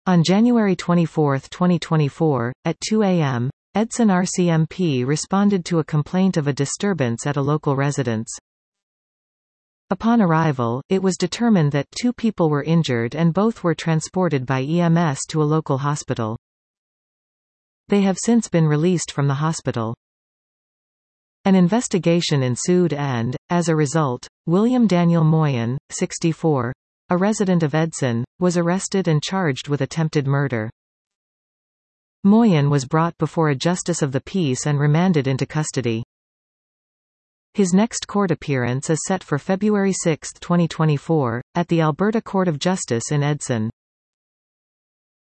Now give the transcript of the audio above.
On January 24, 2024, at 2 a.m., Edson RCMP responded to a complaint of a disturbance at a local residence. Upon arrival, it was determined that 2 people were injured and both were transported by EMS to a local hospital. They have since been released from the hospital. An investigation ensued and, as a result, William Daniel Moyen, 64, a resident of Edson, was arrested and charged with attempted murder. Moyen was brought before a justice of the peace and remanded into custody. His next court appearance is set for February 6, 2024, at the Alberta Court of Justice in Edson.